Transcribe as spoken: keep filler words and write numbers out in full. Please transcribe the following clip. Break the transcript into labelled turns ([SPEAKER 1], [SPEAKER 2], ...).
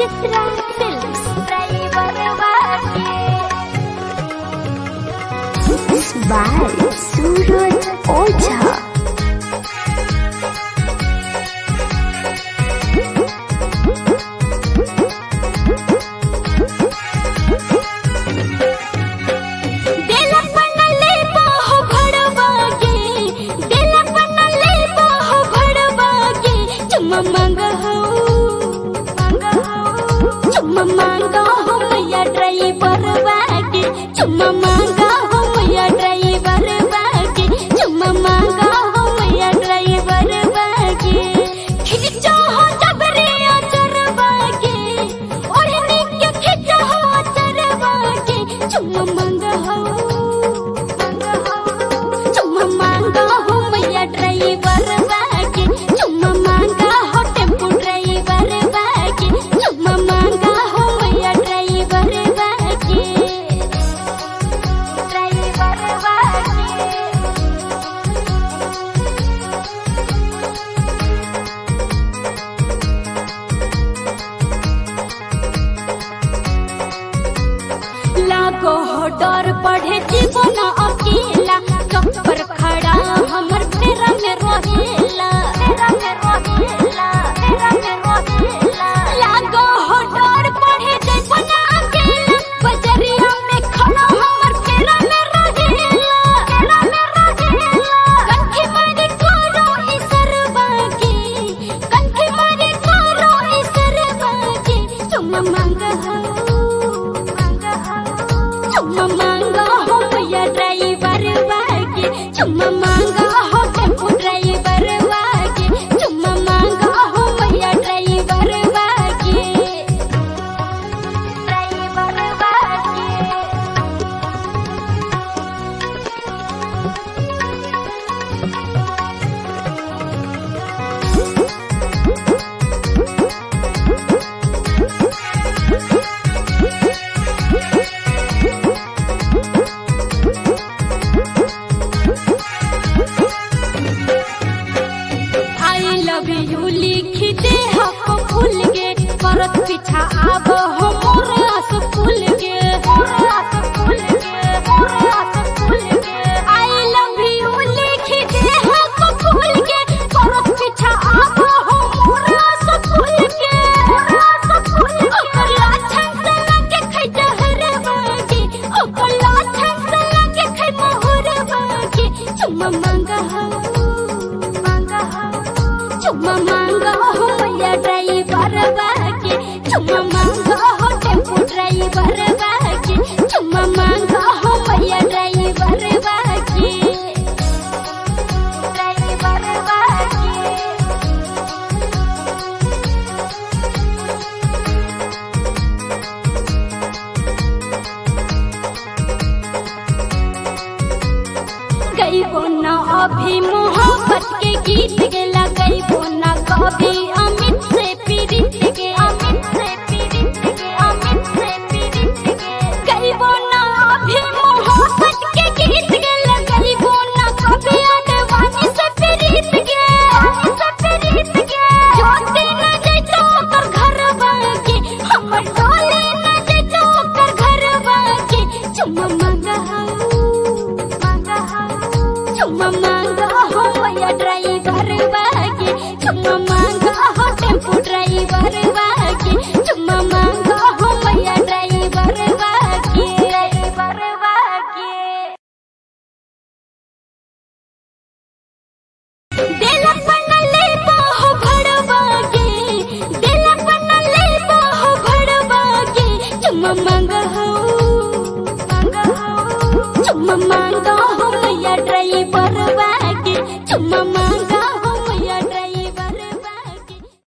[SPEAKER 1] Chitra films driver वाके by Suraj Ojha. मांगा हो मैया ड्राइवर वाके चुम्मा मांगा हो मैया ड्राइवर वाके चुम्मा मांगा हो मैया ड्राइवर वाके खींचो हो जबरे अचर वाके ओढ़नी के खींचो हो अचर वाके चुम्मा मांगा हो मांगा हो चुम्मा मांगा हो मैया ड्राइवर वाके चुम्मा मांगा हो टेम्पो ड्राइवर वाके चुम्मा मांगा लागो हो डर पढ़े जीवन अकेला कपर खड़ा हमर तेरा में रहेला तेरा में रहेला तेरा में रहेला लागो हो डर पढ़े जीवन अकेला बजरिया में खड़ा हमर तेरा में रहेला तेरा में रहेला कंठी मारी करो इसरवा के कंठी मारी करो इसरवा के चुम्मा मांगा हो चुम्मा मांगा हो मैया ड्राइवर वाके चुम्मा मांगा हो टेम्पो ड्राइवर वाके चुम्मा मांगा हो मैया ड्राइवर वाके ड्राइवर वाके यू लिख दे हो फूल गे करत पीछा आब हो मोर आस फूल गे मोर आस फूल गे मोर आस फूल गे आई लव यू लिख दे हो फूल गे करत पीछा आब हो मोर आस फूल गे मोर आस फूल गे ओकला छन से लगे खै जहरवा के ओकला छन से लगे खै मोहरवा के चुम्मा मांगा हो मांगा हो चुम्मा मांगा हो मैया ड्राइवर वाके चुम्मा मांगा हो टेम्पो ड्राइवर वाके चुम्मा मांगा हो मैया ड्राइवर वाके ड्राइवर वाके गईबो ना अभी मोहब्बत के गीत गेला गईबो ना कभी अमित से पीड़ित के अमित से पीड़ित के अमित से पीड़ित के गईबो ना अभी मोहब्बत के गीत गेला गईबो ना कभी अडवानी से पीड़ित के अमित से पीड़ित के जोते न जैतो कर घर वाके हमर डोले न जैतो कर घर वाके चुम्मा मांगा हो मांगा हो चुम्मा मांगा हो मैया ड्राइवर वाके चुम्मा मांगा हो टेम्पो ड्राइवर वाके चुम्मा मांगा हो मैया ड्राइवर वाके ड्राइवर वाके दिल पन ले बाहो भड़वा के दिल पन ले बाहो भड़वा के चुम्मा मांगा हो मांगा हो चुम्मा